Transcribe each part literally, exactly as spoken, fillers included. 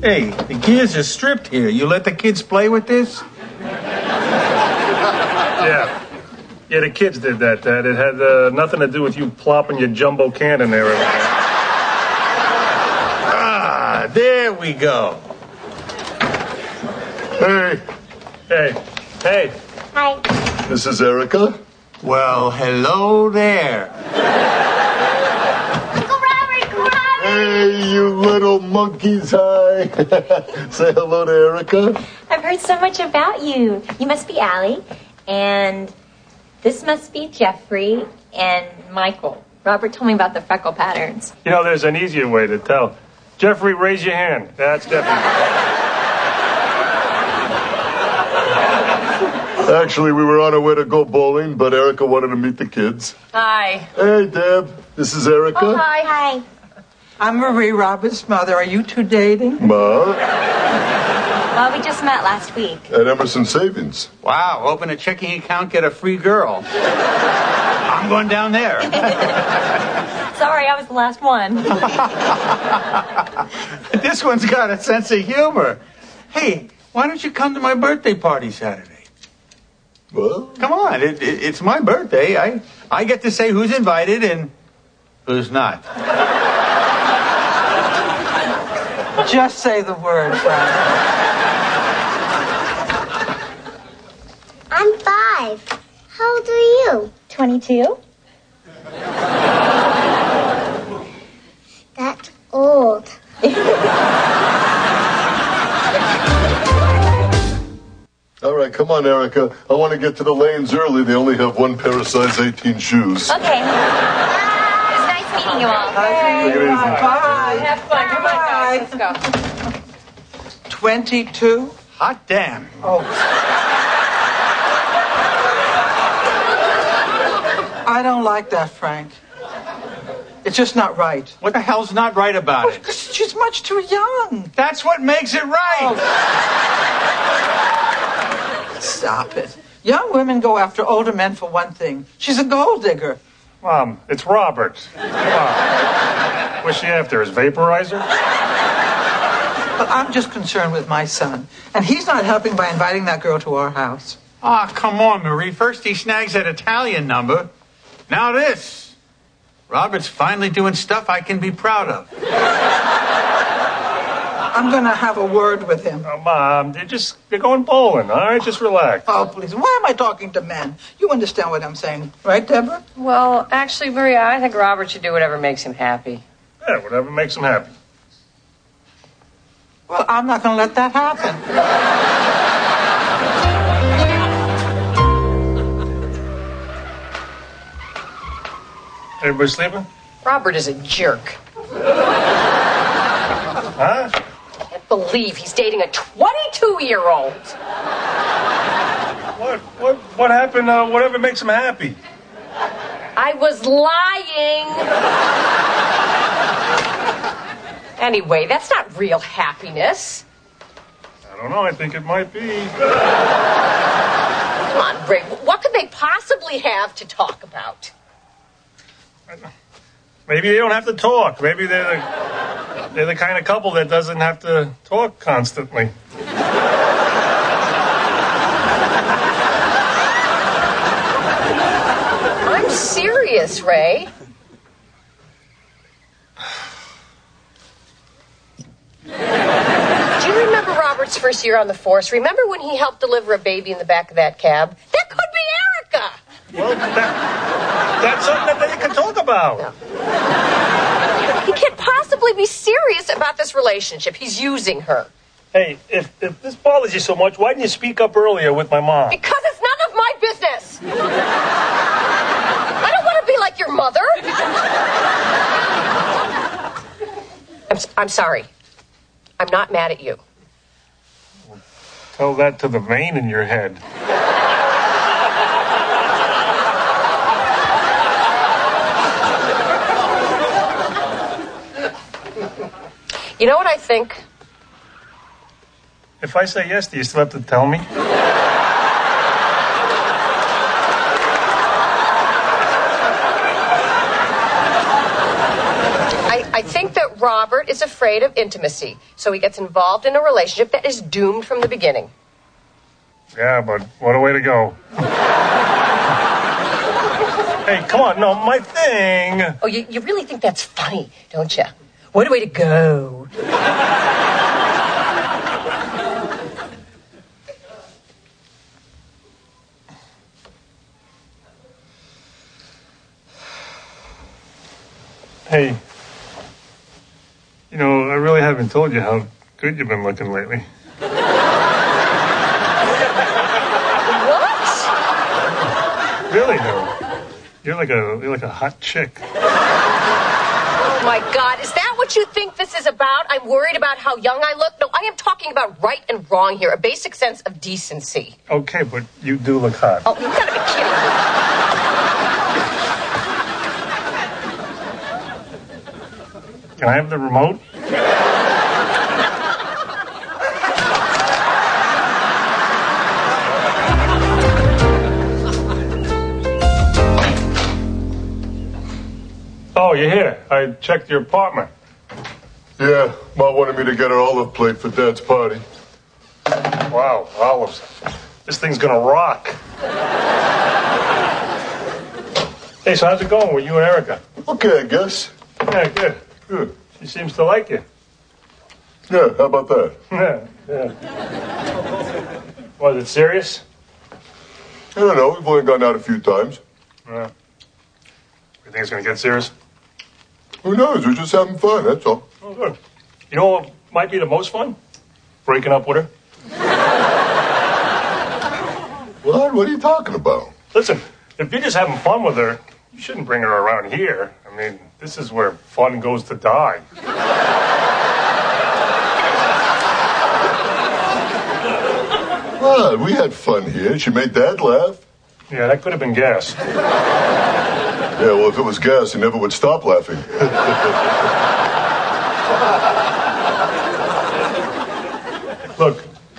Hey, the gears are stripped here. You let the kids play with this? Yeah. Yeah, the kids did that, Dad. It had uh, nothing to do with you plopping your jumbo can in there. Ah, there we go. Hey. Hey. Hey. Hi. This is Erica. Well, hello there. Uncle Robert, Uncle Robert. Hey, you little monkeys. Hi. Say hello to Erica. I've heard so much about you. You must be Allie, and this must be Jeffrey and Michael. Robert told me about the freckle patterns. You know, there's an easier way to tell. Jeffrey, raise your hand. That's Jeffrey. Actually, we were on our way to go bowling, but Erica wanted to meet the kids. Hi. Hey, Deb. This is Erica. Oh, hi. Hi. I'm Marie Roberts' mother. Are you two dating? Ma. Well, we just met last week. At Emerson Savings. Wow, open a checking account, get a free girl. I'm going down there. Sorry, I was the last one. This one's got a sense of humor. Hey, why don't you come to my birthday party Saturday? Well, Come on, it, it, it's my birthday. I, I get to say who's invited and who's not. Just say the word, Frank. I'm five. How old are you? Twenty-two. That's old. all right, come on, Erica. I want to get to the lanes early. They only have one pair of size eighteen shoes. Okay. It was nice meeting you all. Take it easy. Bye. Have fun. Come on, guys. Let's go. twenty-two? Hot damn. Oh. I don't like that, Frank. It's just not right. What the hell's not right about it? Because she's much too young. That's what makes it right. Stop it. Young women go after older men for one thing. She's a gold digger. Mom, it's Robert. Come on. What's she after, his vaporizer? But I'm just concerned with my son. And he's not helping by inviting that girl to our house. Ah, oh, come on, Marie. First he snags that Italian number. Now this. Robert's finally doing stuff I can be proud of. I'm going to have a word with him. Oh, Mom, they're just, they're going bowling, all right? Just relax. Oh, please. Why am I talking to men? You understand what I'm saying, right, Deborah? Well, actually, Maria, I think Robert should do whatever makes him happy. Yeah, whatever makes him happy. Well, I'm not going to let that happen. Everybody sleeping? Robert is a jerk. Huh? I can't believe he's dating a twenty-two-year-old. What? What? What happened? Uh, whatever makes him happy. I was lying. Anyway, that's not real happiness. I don't know. I think it might be. Come on, Ray. What could they possibly have to talk about? Maybe they don't have to talk. Maybe they're the, they're the kind of couple that doesn't have to talk constantly. I'm serious, Ray. Do you remember Robert's first year on the force? Remember when he helped deliver a baby in the back of that cab? That could be Erica. Well, that, that's something that they can talk about. No. He can't possibly be serious about this relationship. He's using her. Hey, if, if this bothers you so much, why didn't you speak up earlier with my mom? Because it's none of my business. I don't want to be like your mother. I'm, I'm sorry. I'm not mad at you. Tell that to the vein in your head. You know what I think? If I say yes, do you still have to tell me? I, I think that Robert is afraid of intimacy, so he gets involved in a relationship that is doomed from the beginning. Yeah, but what a way to go. Hey, come on, no, my thing. Oh, you, you really think that's funny, don't you? What a way to go. Hey, you know, I really haven't told you how good you've been looking lately. What? Really, no. You're like a you're like a hot chick. Oh, my God. Is that what you think this is about? I'm worried about how young I look? No, I am talking about right and wrong here, a basic sense of decency. Okay, but you do look hot. Oh, you gotta be kidding me. Can I have the remote? Oh, you're here. I checked your apartment. Yeah, Ma wanted me to get her olive plate for Dad's party. Wow, olives. This thing's gonna rock. Hey, so how's it going with you and Erica? Okay, I guess. Yeah, good. Good. She seems to like you. Yeah, how about that? Yeah, yeah. Was it serious? I don't know. We've only gone out a few times. Yeah. You think it's gonna get serious? Who knows? We're just having fun, that's all. Oh, good. You know what might be the most fun? Breaking up with her. What? What are you talking about? Listen, if you're just having fun with her, you shouldn't bring her around here. I mean, this is where fun goes to die. What? We had fun here. She made Dad laugh. Yeah, that could have been gas. Yeah, well, if it was gas, he never would stop laughing. Look,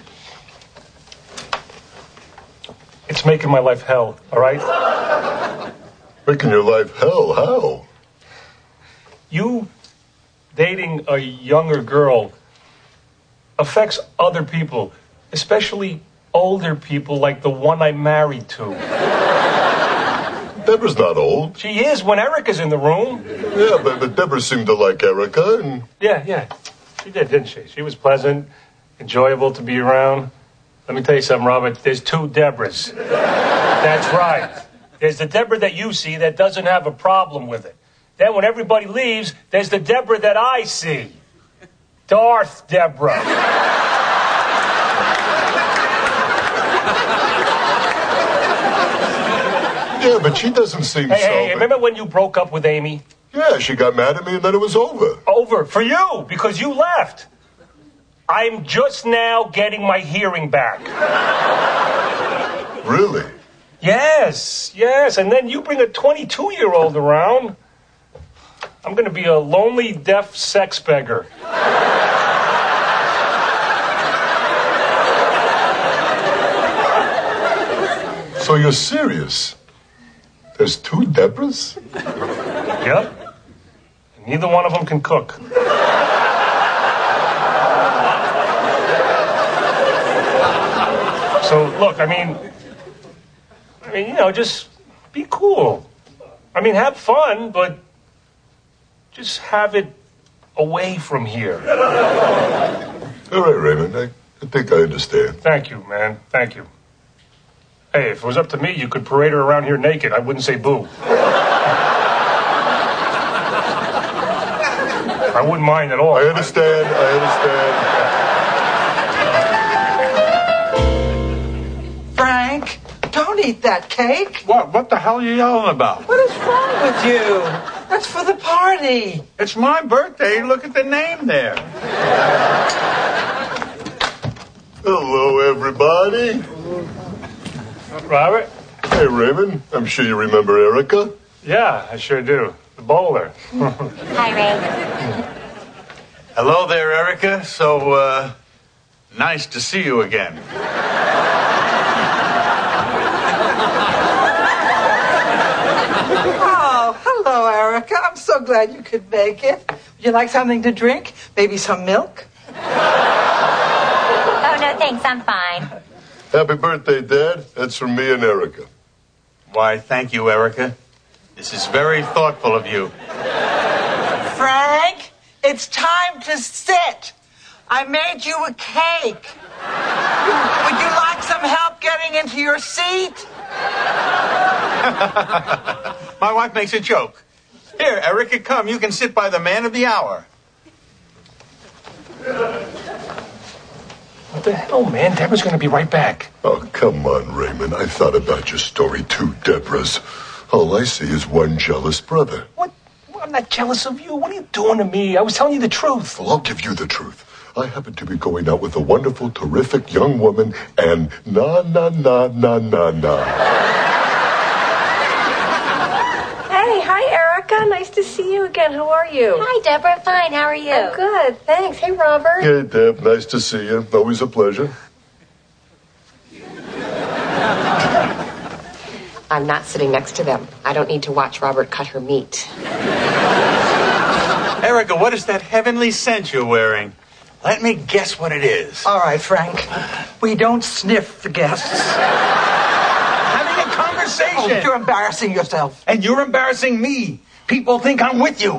it's making my life hell, all right? Making your life hell. How? You dating a younger girl affects other people, especially older people like the one I married to. Deborah's not old. She is when Erica's in the room. Yeah, but, but Deborah seemed to like Erica, and Yeah, yeah. She did, didn't she? She was pleasant, enjoyable to be around. Let me tell you something, Robert. There's two Deborahs. That's right. There's the Deborah that you see that doesn't have a problem with it. Then when everybody leaves, there's the Deborah that I see. Darth Deborah. yeah, but she doesn't seem Hey, so. hey, hey, remember when you broke up with Amy? Yeah, she got mad at me, and then it was over. Over. For you, because you left. I'm just now getting my hearing back. Really? Yes, yes. And then you bring a twenty-two-year-old around. I'm going to be a lonely, deaf sex beggar. So you're serious? There's two Deborahs? Yep. And neither one of them can cook. So, look, I mean, I mean, you know, just be cool. I mean, have fun, but just have it away from here. All right, Raymond. I, I think I understand. Thank you, man. Thank you. Hey, if it was up to me, you could parade her around here naked. I wouldn't say boo. I wouldn't mind at all. I understand. I understand. Frank, don't eat that cake. What? What the hell are you yelling about? What is wrong with you? That's for the party. It's my birthday. Look at the name there. Hello, everybody. Robert? Hey, Raymond. I'm sure you remember Erica. Yeah, I sure do. The bowler. Hi, Ray. Hello there, Erica. So, uh, nice to see you again. Oh, hello, Erica. I'm so so glad you could make it. Would you like something to drink? Maybe some milk? Oh, no, thanks. I'm fine. Happy birthday, Dad. That's from me and Erica. Why, thank you, Erica. This is very thoughtful of you. Frank, it's time to sit. I made you a cake. Would you like some help getting into your seat? My wife makes a joke. Here, Erica, come. You can sit by the man of the hour. What the hell, man? Deborah's going to be right back. Oh, come on, Raymond. I thought about your story too, Deborah's. All I see is one jealous brother. What? I'm not jealous of you. What are you doing to me? I was telling you the truth. Well, I'll give you the truth. I happen to be going out with a wonderful, terrific young woman, and na, na, na, na, na, na. Hey, hi, Erica. Nice to see you again. How are you? Hi, Deborah. Fine. How are you? I'm good, thanks. Hey, Robert. Hey, Deb. Nice to see you. Always a pleasure. I'm not sitting next to them. I don't need to watch Robert cut her meat. Erica, what is that heavenly scent you're wearing? Let me guess what it is. All right, Frank. We don't sniff the guests. Having a conversation. Oh, you're embarrassing yourself. And you're embarrassing me. People think I'm with you.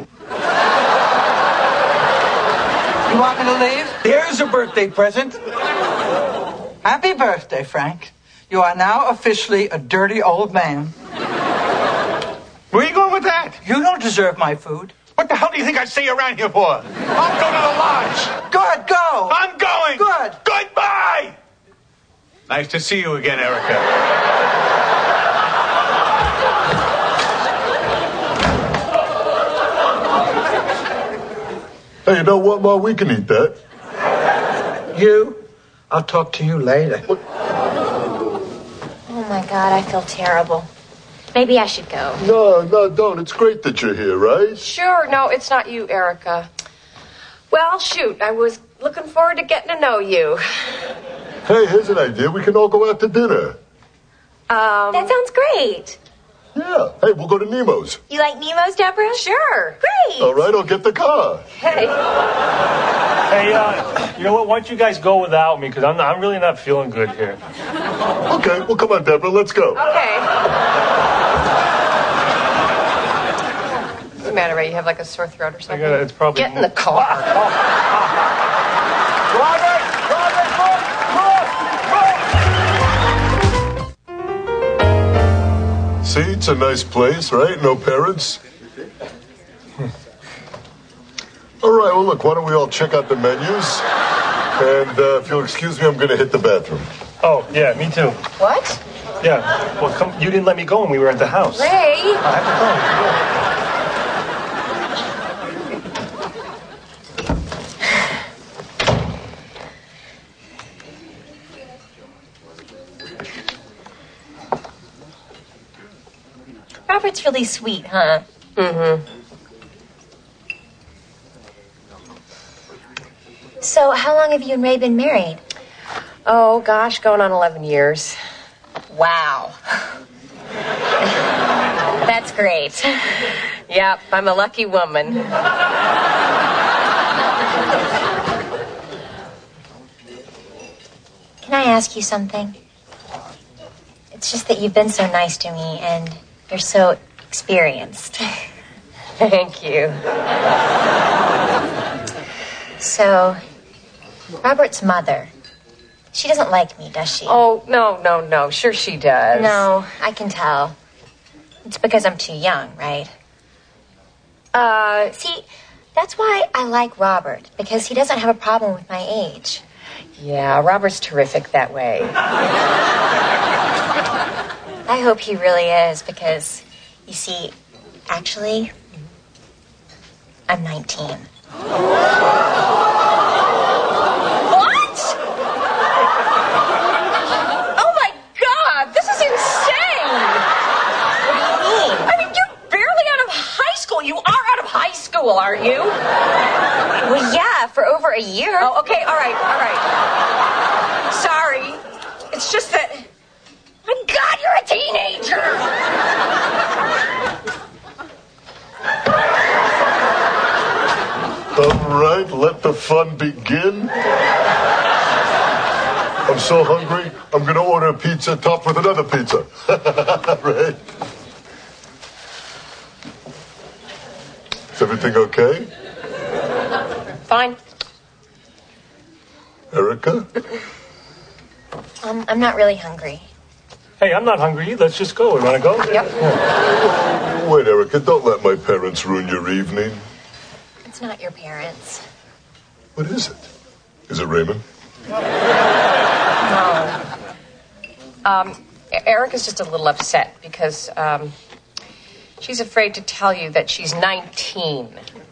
You want me to leave? There's a birthday present. Happy birthday, Frank. You are now officially a dirty old man. Where are you going with that? You don't deserve my food. What the hell do you think I stay around here for? I'll go to the lodge. Good, go. I'm going. Good. Goodbye. Nice to see you again, Erica. Hey, you know what, Ma? We can eat that. You, I'll talk to you later. Oh, my God. I feel terrible. Maybe I should go. No, no, don't. It's great that you're here, right? Sure, no, it's not you, Erica. Well, shoot, I was looking forward to getting to know you. Hey, here's an idea. We can all go out to dinner. Um, That sounds great. Yeah. Hey, we'll go to Nemo's. You like Nemo's, Deborah? sure. Great. All right, I'll get the car. Hey, Hey, uh, you know what? Why don't you guys go without me? Because I'm, I'm really not feeling good here. Okay, well, come on, Deborah. Let's go. okay. What's the matter, Ray? You have like a sore throat or I something? gotta, it's probably... Get in the car. Robert! Robert, look! Look! See, it's a nice place, right? No parents. All right, well, look, why don't we all check out the menus? And uh, if you'll excuse me, I'm going to hit the bathroom. Oh, yeah, me too. What? Yeah. Well, come. You didn't let me go when we were at the house. Ray? I have to go. Robert's really sweet, huh? Mm-hmm. So, how long have you and Ray been married? Oh, gosh, going on eleven years. Wow. That's great. Yep, I'm a lucky woman. Can I ask you something? It's just that you've been so nice to me, and you're so experienced. Thank you. So, Robert's mother, she doesn't like me, does she? Oh, no, no, no. Sure she does. No, I can tell. It's because I'm too young, right? Uh, See, that's why I like Robert, because he doesn't have a problem with my age. yeah, Robert's terrific that way. I hope he really is, because, you see, actually, I'm nineteen. What? Oh, my God. This is insane. What do you mean? I mean, you're barely out of high school. You are out of high school, aren't you? Well, yeah, for over a year. Oh, okay. All right. All right. Sorry. It's just that... My God, you're a teenager. All right, let the fun begin. I'm so hungry, I'm going to order a pizza topped with another pizza. Right? Is everything okay? Fine. Erica? Um, I'm not really hungry. Hey, I'm not hungry. Let's just go. We want to go? Yep. Wait, Erica, don't let my parents ruin your evening. It's not your parents. What is it? Is it Raymond? No. Um, Erica's just a little upset because um, she's afraid to tell you that she's nineteen.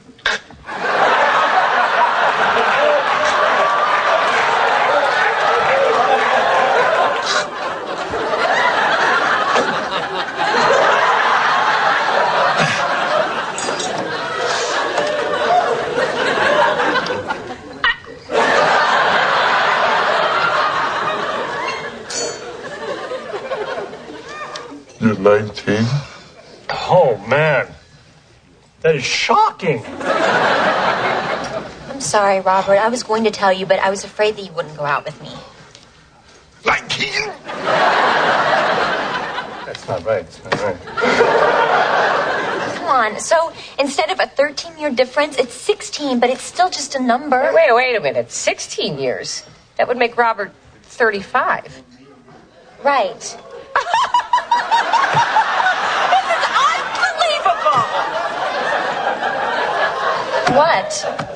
You're nineteen? Oh, man. That is shocking. I'm sorry, Robert. I was going to tell you, but I was afraid that you wouldn't go out with me. nineteen? That's not right. It's not right. Come on. So instead of a thirteen-year difference, it's sixteen, but it's still just a number. Wait, wait, wait a minute. sixteen years. That would make Robert thirty-five. Right. This is unbelievable! What?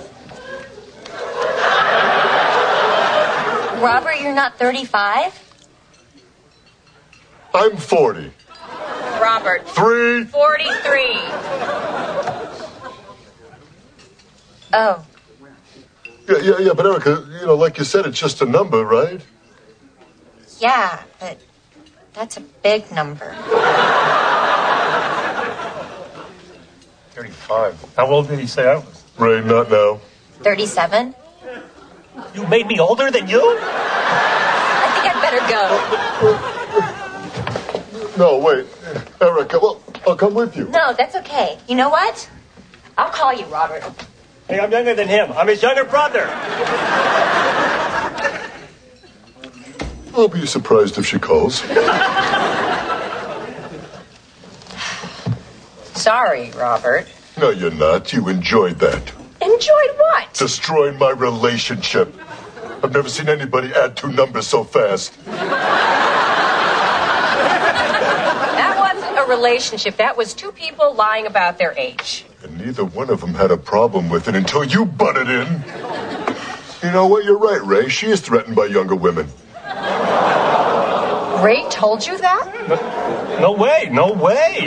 Robert, you're not thirty-five? I'm forty. Robert. Three. forty-three. Oh. Yeah, yeah, yeah, but Erica, you know, like you said, it's just a number, right? Yeah, but that's a big number. thirty-five. How old did he say I was? Ray, not now. thirty-seven? You made me older than you? I think I'd better go. No, wait. Erica, well, I'll come with you. No, that's okay. You know what? I'll call you, Robert. Hey, I'm younger than him. I'm his younger brother. I'll be surprised if she calls. Sorry, Robert. No, you're not. You enjoyed that. Enjoyed what? Destroying my relationship. I've never seen anybody add two numbers so fast. That wasn't a relationship. That was two people lying about their age. And neither one of them had a problem with it until you butted in. You know what? You're right, Ray. She is threatened by younger women. Ray told you that? No way. No way.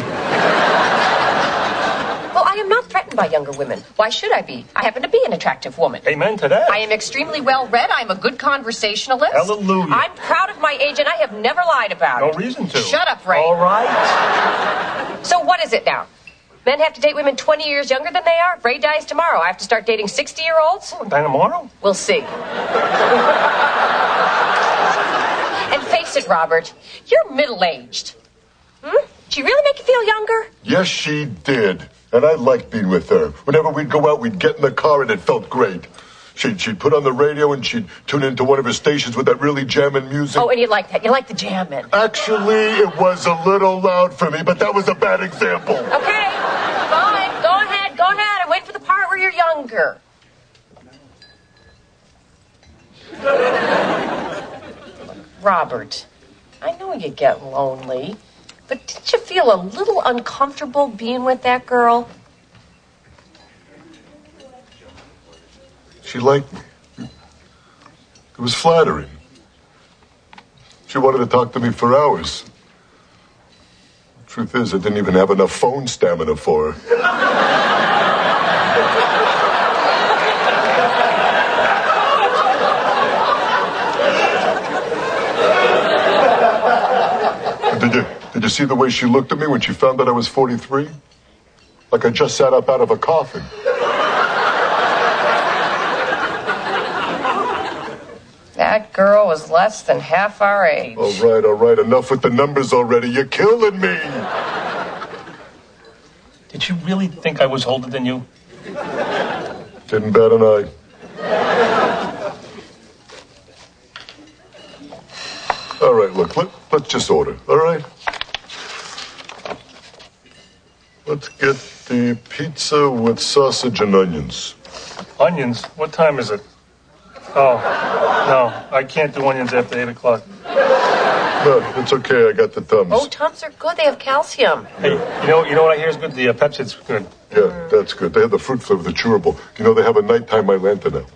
Well, I am not threatened by younger women. Why should I be? I happen to be an attractive woman. Amen to that. I am extremely well read. I am a good conversationalist. Hallelujah. I'm proud of my age, and I have never lied about No it. reason to. Shut up, Ray. All right. So what is it now? Men have to date women twenty years younger than they are? If Ray dies tomorrow, I have to start dating sixty-year-olds? Die tomorrow? We'll see. And face it, Robert, you're middle-aged. Hmm? Did she really make you feel younger? Yes, she did. And I liked being with her. Whenever we'd go out, we'd get in the car and it felt great. She'd, she'd put on the radio and she'd tune into one of her stations with that really jamming music. Oh, and you like that. You like the jammin'. Actually, it was a little loud for me, but that was a bad example. Okay, fine. Go ahead, go ahead. I'm waiting for the part where you're younger. Robert, I know you get lonely, but didn't you feel a little uncomfortable being with that girl? She liked me. It was flattering. She wanted to talk to me for hours. Truth is, I didn't even have enough phone stamina for her. Did you, did you see the way she looked at me when she found out I was forty-three? Like I just sat up out of a coffin. That girl was less than half our age. All right, all right, enough with the numbers already. You're killing me. Did you really think I was older than you? Didn't bat an eye. All right, look, let, let's just order, all right? Let's get the pizza with sausage and onions. Onions? What time is it? Oh, no, I can't do onions after eight o'clock. No, it's okay, I got the Tums. Oh, Tums are good. They have calcium. Hey, you know, you know what I hear is good? The uh, Pepsi's good. Yeah, that's good. They have the fruit flavor, the chewable. You know, they have a nighttime Mylanta now.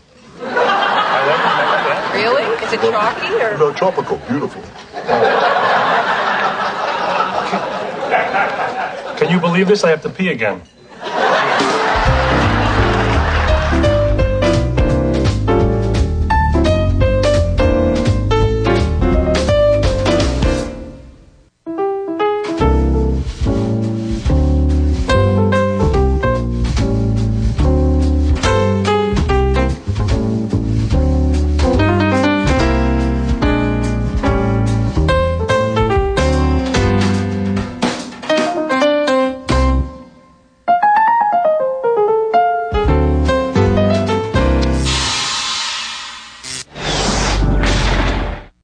Really? Is it chalky or? No, tropical, beautiful. Can you believe this? I have to pee again.